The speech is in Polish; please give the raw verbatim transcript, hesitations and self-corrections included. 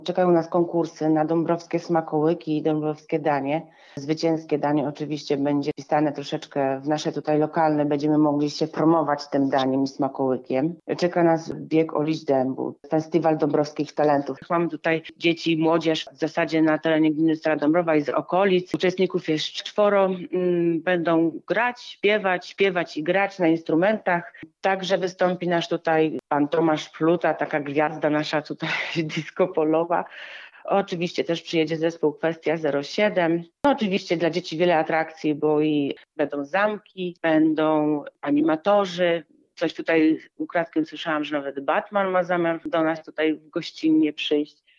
Czekają nas konkursy na dąbrowskie smakołyki i dąbrowskie danie. Zwycięskie danie oczywiście będzie wpisane troszeczkę w nasze tutaj lokalne, będziemy mogli się promować tym daniem i smakołykiem. Czeka nas bieg o liść dębu, festiwal dąbrowskich talentów. Mamy tutaj dzieci i młodzież w zasadzie na terenie gminy Stara Dąbrowa i z okolic. Uczestników jest czworo, będą grać, śpiewać, śpiewać i grać na instrumentach. Także wystąpi nasz tutaj pan Tomasz Pluta, taka gwiazda nasza tutaj disco polowa. Oczywiście też przyjedzie zespół Kwestia zero siedem. No, oczywiście dla dzieci wiele atrakcji, bo i będą zamki, będą animatorzy. Coś tutaj ukradkiem słyszałam, że nawet Batman ma zamiar do nas tutaj gościnnie przyjść.